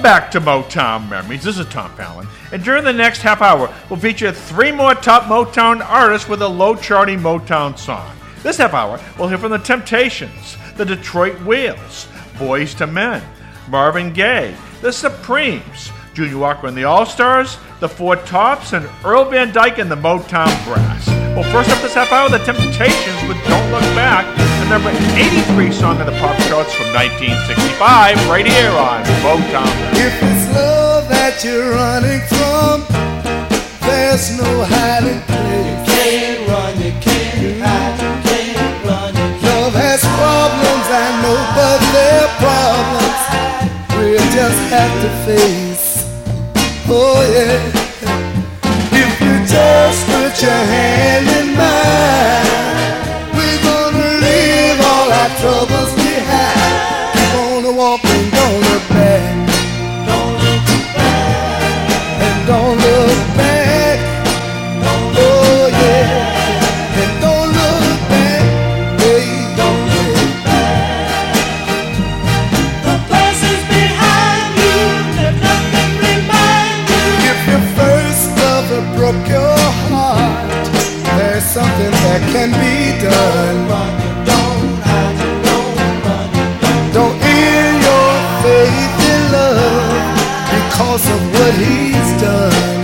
back to Motown Memories. This is Tom Fallon. And during the next half hour, we'll feature 3 more top Motown artists with a low-charting Motown song. This half hour, we'll hear from the Temptations, the Detroit Wheels, Boys to Men, Marvin Gaye, the Supremes, Junior Walker and the All-Stars, the Four Tops, and Earl Van Dyke and the Motown Brass. Well, first up this half hour, the Temptations with Don't Look Back, the number 83 song on the pop charts from 1965, right here on Motown. If it's love that you're running from, there's no hiding place. You can't run, you can't hide, you can't run, you can't love has problems, I know, but they're problems we'll just have to face. Oh yeah. If you just put your hand in mine, we're gonna leave all our troubles behind. Keep on walking, don't look back. don't look back, And don't look back. Oh yeah. And don't look back. Hey, don't look back. The past is behind you, let nothing remind you. if your first lover broke your heart, there's something that can be done. Run, don't hide, don't run, Don't end your faith in love because of what he's done.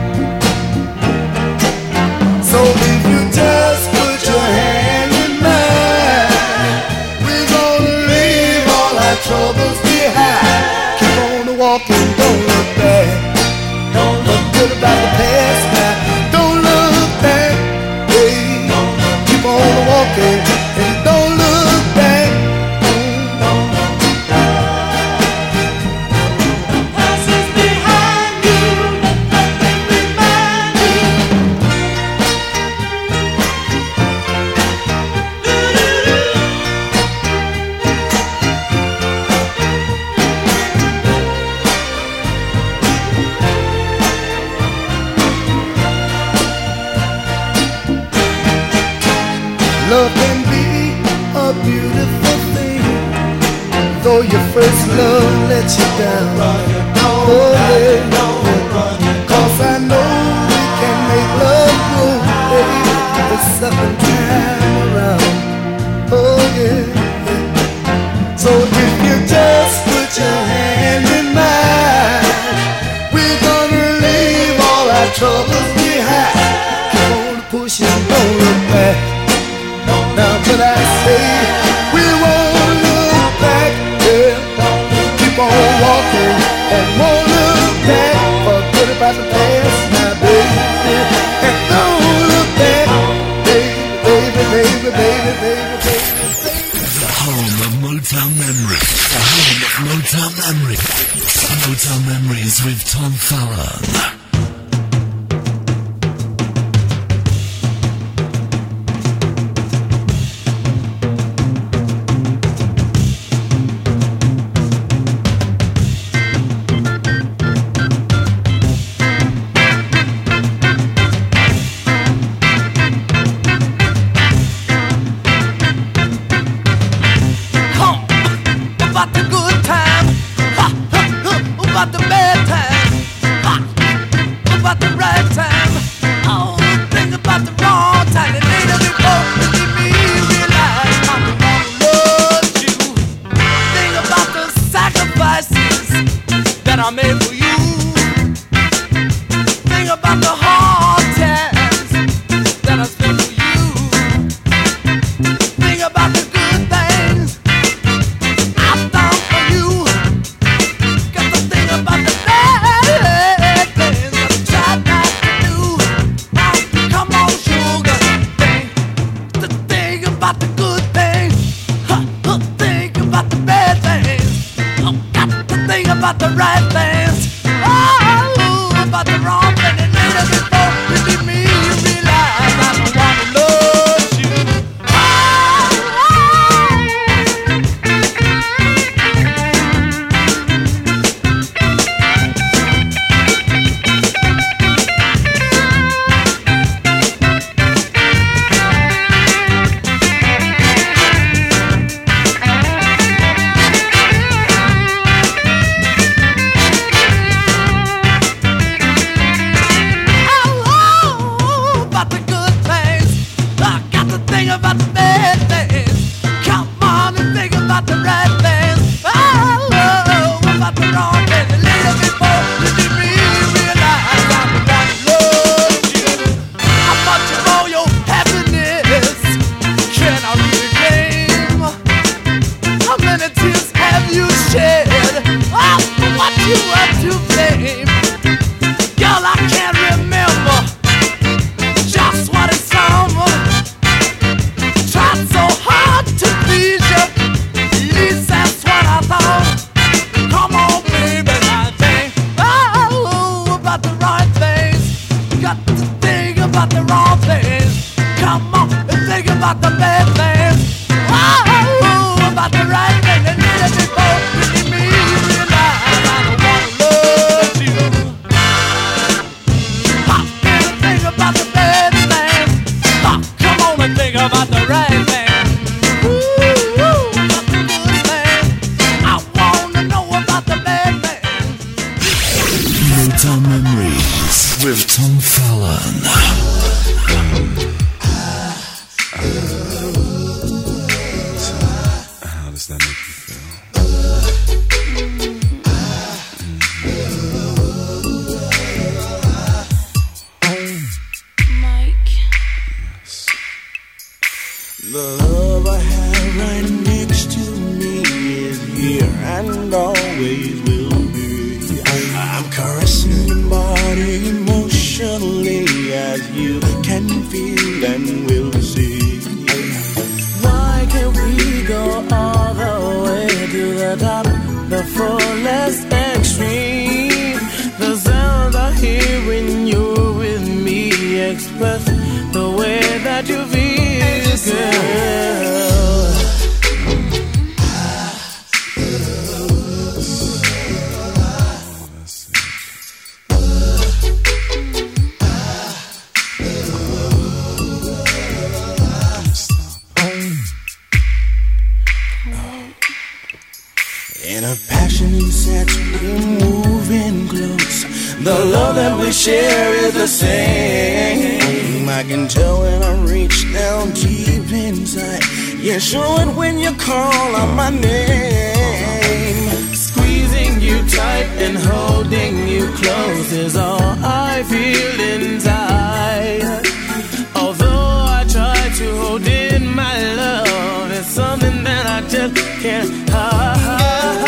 So if you just put your hand in mine, we're gonna leave all our troubles behind. Keep on walking, don't look back. don't look Good about the past now. Don't look back. Hey, keep on walking and don't look back. The past is behind you, let nothing remind you. Love can be a beautiful thing, though your first love let you down. Oh yeah, cause I know we can make love grow, baby, the second time around. Oh yeah. So if you just put your hand in mine, we're gonna leave all our troubles behind. Keep on pushing, don't look back. Now can I say we won't look back, yeah. Keep on walking and won't look back. Forget about the past now, baby. And don't look back, baby, baby, baby, baby, baby. The home of Motown Memories. The home of Motown Memories. Motown Memories with Tom Fallon. About the good time, about the bad time, about the right time. Oh, think about the wrong time. It ain't before you me realize I'm the one who loves you. Think about the sacrifices that I made for you. Think about the hard times that I spent for you. Think about the good things I've done for you. Got to think about the bad things I tried not to do. Oh, come on, sugar, think about the good things. Think about the bad things. Got to think about the right things. Oh, about the wrong thing. And later before you leave me, you realize I'm the one who loves you. about the bad things. Oh, about the right thing that needed before. You need me realize I don't wanna love you. Think about the bad things. Come on and think about the right thing. Ooh, about the good thing. I wanna know about the bad thing. Motown Memories with Tom Fallon. How does that make you feel? Mike. Yes. The love I have right next to me is here and always will be. I'm caressing your body emotionally as you can feel and will see. Why can't we go all the way to the top, the fullest extreme? The sound I hear when you're with me express the way that you feel, girl. In a passion sets we moving close. The love that we share is the same. I can tell when I reach down deep inside. Yeah, show it when you call on my name. Squeezing you tight and holding you close is all I feel inside. Although I try to hold in my love, it's something that I just can't hide.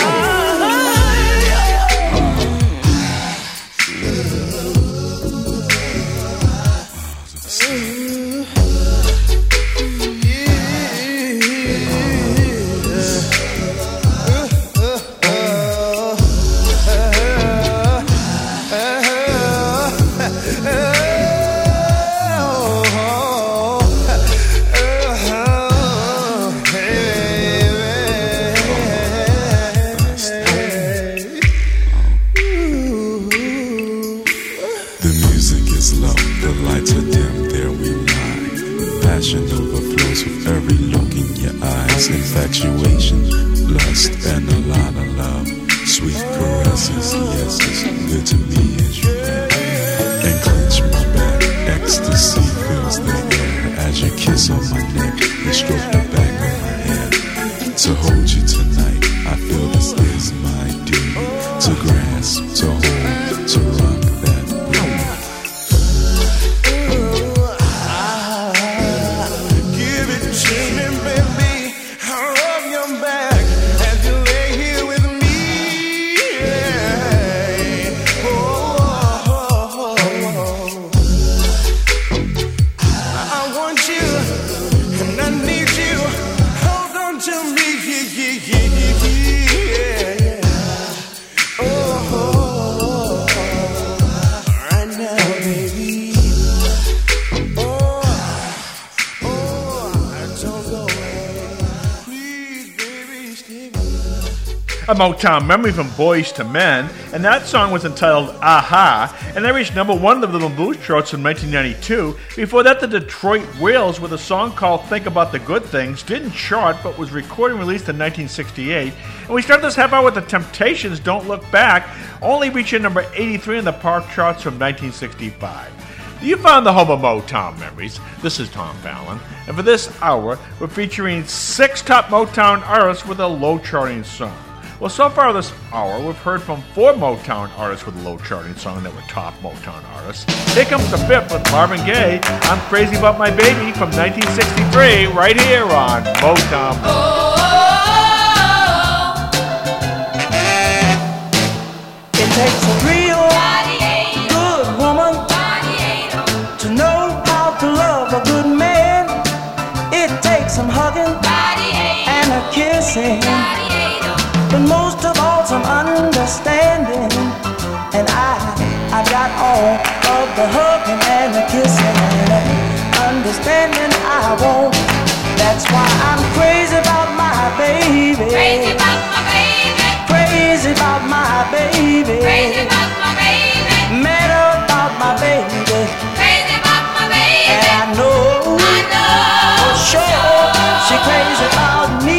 Infatuation, lust, and a lot of love. Sweet caresses, yes, it's good to me as you are. And clench my back, ecstasy fills the air. As you kiss on my neck, you stroke the back of my head. To hold you tonight, I feel this is my duty. To grasp, to hold, to rock that booty. Give it to me, baby. Rub your back as you lay here with me. Yeah. Oh, I want you and I need you. Hold on to me. Yeah. Oh, right now, baby. A Motown memory from Boys to Men, and that song was entitled Aha, and they reached number one of the Rhythm and Blues charts in 1992. Before that, the Detroit Whales with a song called Think About the Good Things didn't chart, but was recorded and released in 1968. And we start this half hour with the Temptations' Don't Look Back, only reaching number 83 in the pop charts from 1965. You found the home of Motown memories. This is Tom Fallon, and for this hour, we're featuring 6 top Motown artists with a low-charting song. Well, so far this hour, we've heard from 4 Motown artists with a low-charting song that were top Motown artists. Here comes the 5th with Marvin Gaye, I'm Crazy About My Baby, from 1963, right here on Motown. It takes a real good woman to know how to love a good man. It takes some hugging and a kissing, but most of all some understanding. And I got all of the hugging and the kissing and the understanding I want. Crazy about my baby. Crazy about my baby. Crazy about my baby. Mad about my baby. Crazy about my baby. And I know for sure she crazy about me.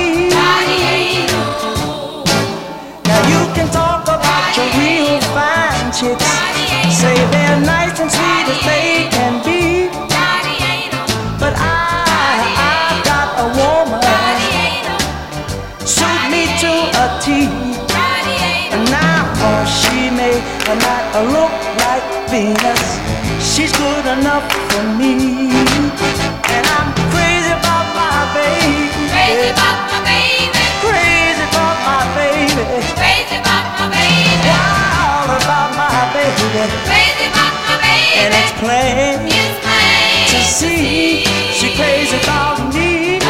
Now you can talk about your real fine chicks, say they're nice and sweet as they can be, but I've got a woman suit me to a T. And now she may not look like Venus, she's good enough for me. And I'm crazy about my baby. Crazy about my baby. Crazy about my baby. Crazy about my baby. Wild about my baby. Crazy about my baby. And it's plain It's plain to see she crazy about me.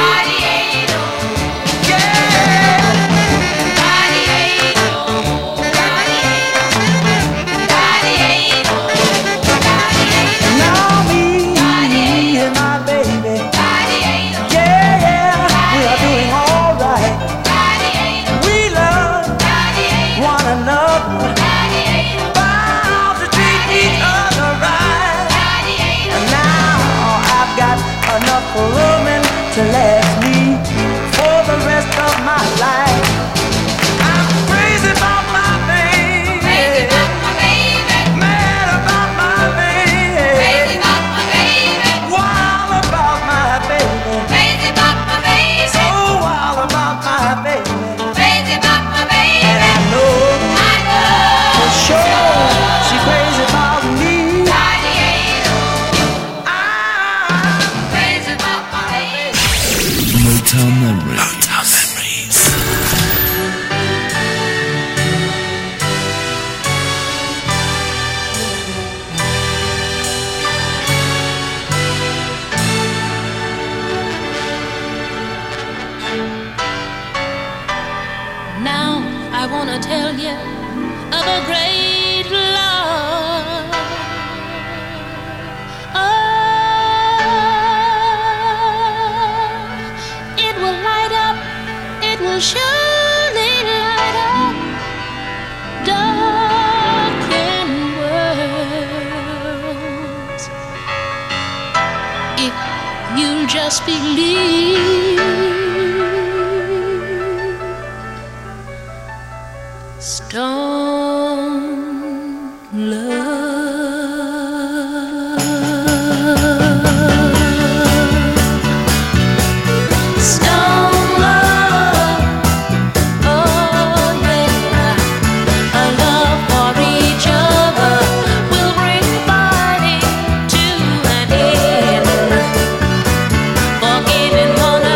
Woman to last me for the rest of my life. I'm crazy about my baby. Crazy about my baby. Mad about my baby. Crazy about my baby. Wild about my baby. Crazy about my baby. So wild about my baby. Crazy about my baby. And I know for sure she crazy about me. Motown Memories. Motown Memories. Now I wanna tell you of a great love. It will light up, it will surely light up darkened worlds if you'll just believe. Stone love. Forgiving one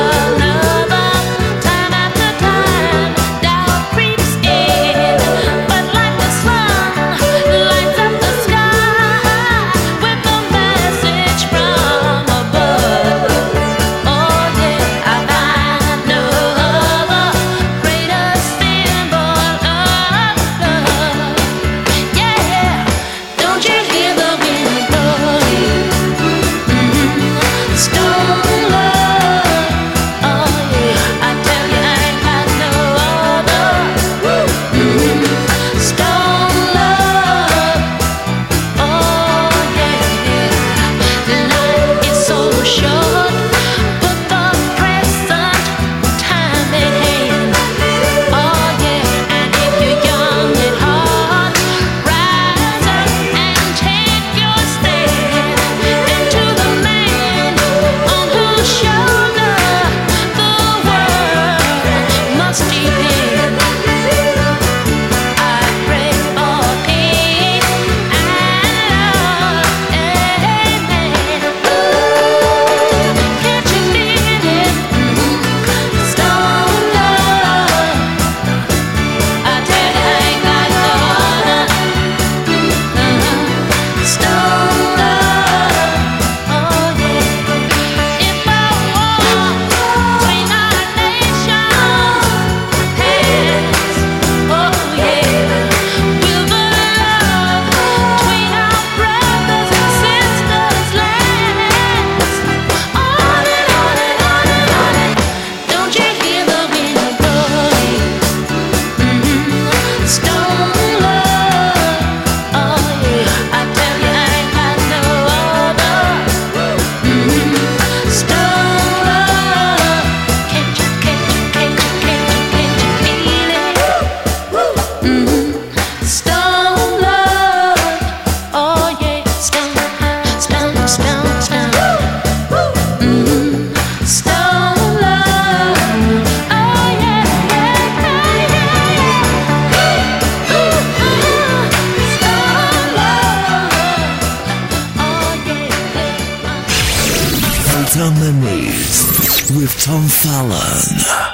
with Tom Fallon.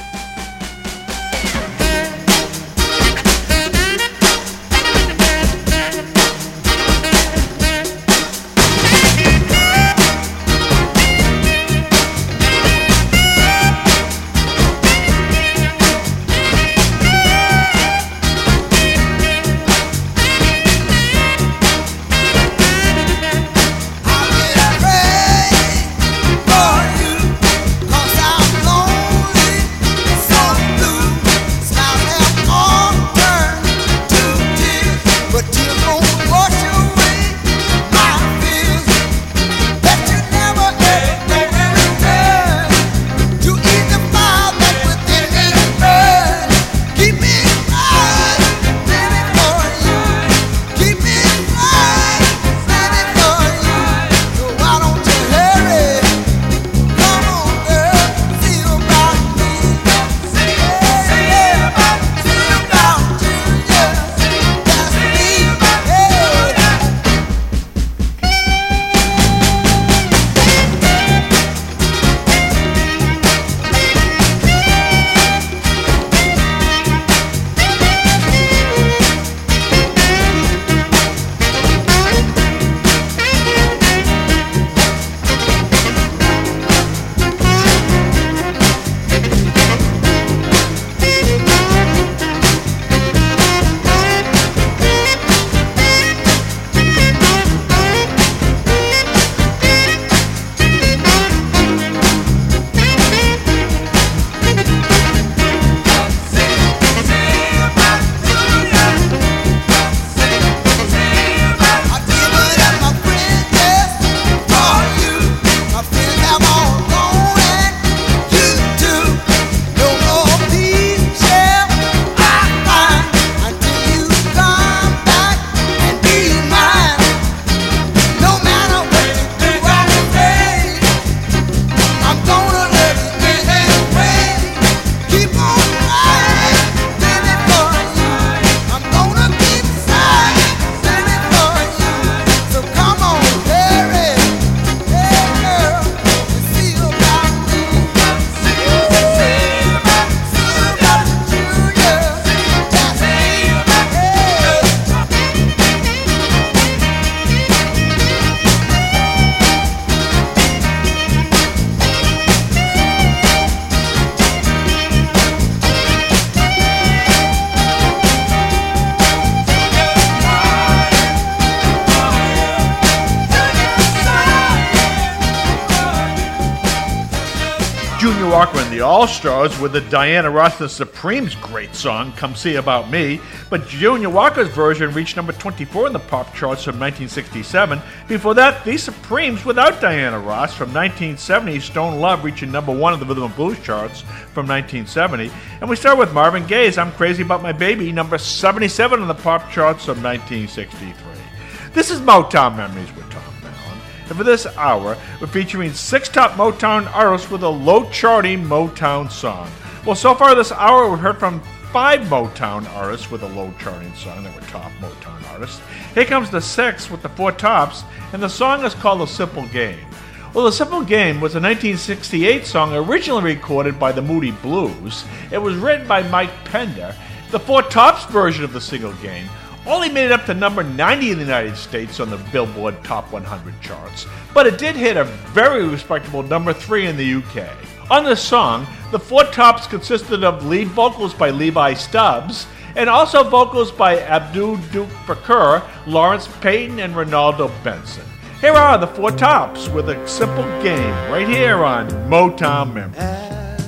Junior Walker and the All-Stars with the Diana Ross and the Supremes' great song, Come See About Me, but Junior Walker's version reached number 24 in the pop charts from 1967. Before that, the Supremes without Diana Ross from 1970, Stone Love reaching number 1 in the Rhythm and Blues charts from 1970. And we start with Marvin Gaye's I'm Crazy About My Baby, number 77 in the pop charts from 1963. This is Motown Memories with Tom Fallon, and for this hour, we're featuring 6 top Motown artists with a low-charting Motown song. Well, so far this hour, we've heard from 5 Motown artists with a low-charting song that were top Motown artists. Here comes the 6th with the 4 tops, and the song is called The Simple Game. Well, The Simple Game was a 1968 song originally recorded by the Moody Blues. It was written by Mike Pender. The 4 tops version of The Simple Game only made it up to number 90 in the United States on the Billboard Top 100 charts, but it did hit a very respectable number 3 in the UK. On this song, the 4 tops consisted of lead vocals by Levi Stubbs, and also vocals by Abdul Duke Bakur, Lawrence Payton, and Ronaldo Benson. Here are the 4 tops with A Simple Game, right here on Motown Memories. As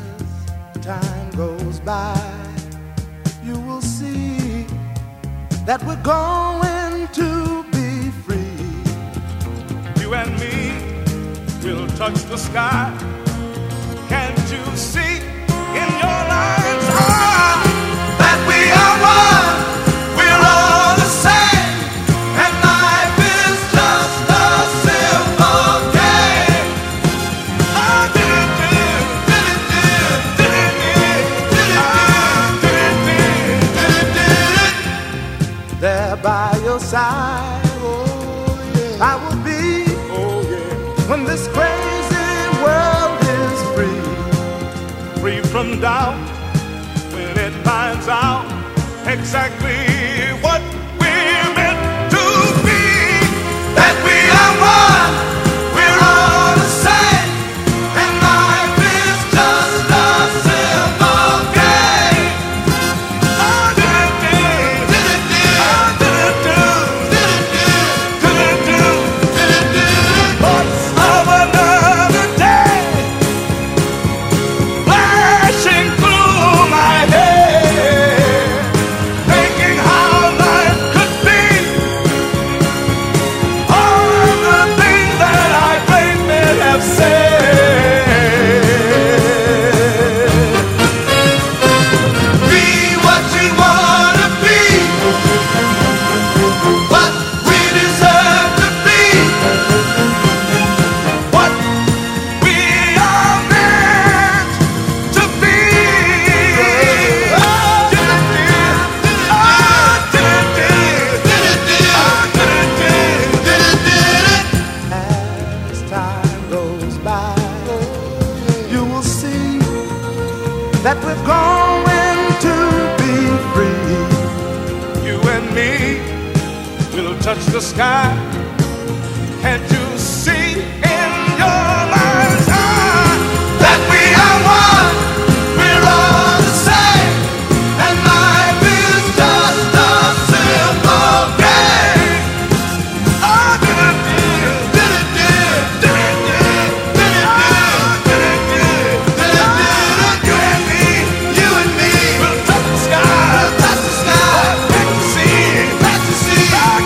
time goes by, you will see that we're going to be free. You and me will touch the sky. Can't you see in your mind's eye that we are one? We're all the same, and life is just a simple game. There by your side, oh, yeah. I will be, oh, yeah. When this crazy world is free. run down when it finds out exactly what we're meant to be. That we are one, we're all the same, and life is just a simple game. Thoughts of another day flashing through my head, thinking how life could be. All the things that I great men have said. Be what you wanna be, what we deserve to be, what we are meant to be. As time goes by, you will see that we're going to be free. You and me will touch the sky. Can't you see in your mind's eye that we are one? We're all the same, and life is just a simple game. You and me will touch the sky, catch the sea.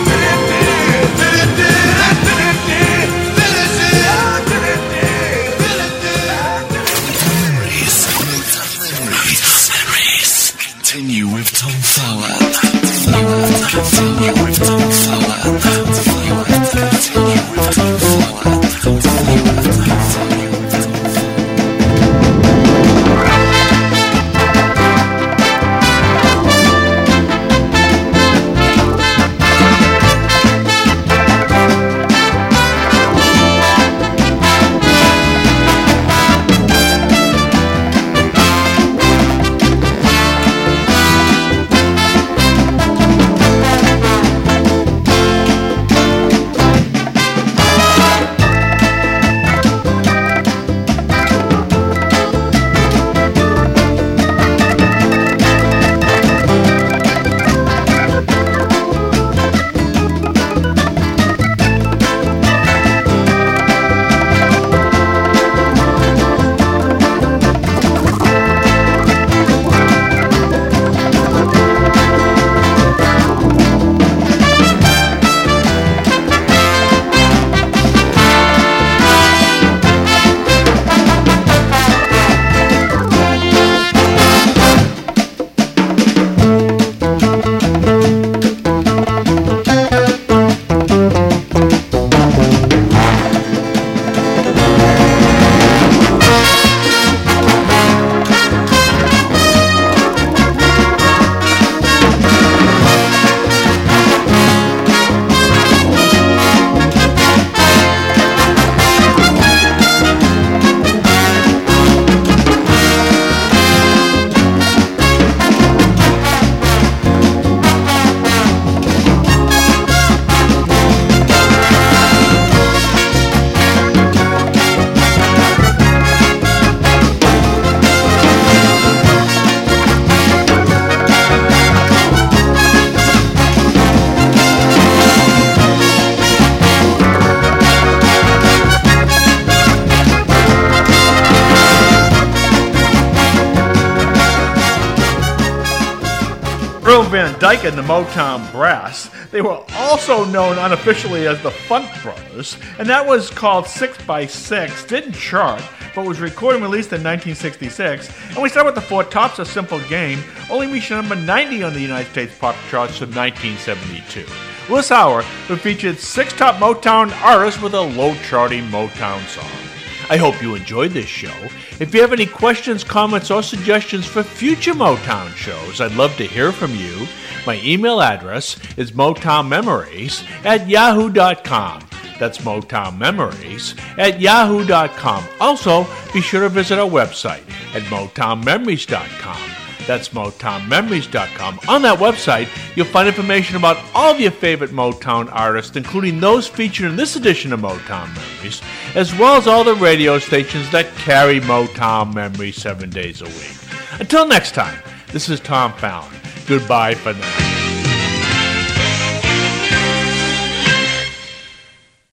Memories. Continue with Tom Fowler. Continue with Tom Fowler. Continue with Tom Fowler. Continue with Tom Earl Van Dyke and the Motown Brass. They were also known unofficially as the Funk Brothers, and that was called 6x6, didn't chart, but was recorded and released in 1966. And we start with the Four Tops, A Simple Game, only reached number 90 on the United States pop charts in 1972. This hour, we featured 6 top Motown artists with a low-charting Motown song. I hope you enjoyed this show. If you have any questions, comments, or suggestions for future Motown shows, I'd love to hear from you. My email address is motownmemories@yahoo.com. that's Motown Memories, at yahoo.com. Also, be sure to visit our website at motownmemories.com. That's motownmemories.com. On that website, you'll find information about all of your favorite Motown artists, including those featured in this edition of Motown Memories, as well as all the radio stations that carry Motown Memories 7 days a week. Until next time, this is Tom Fallon. Goodbye for now.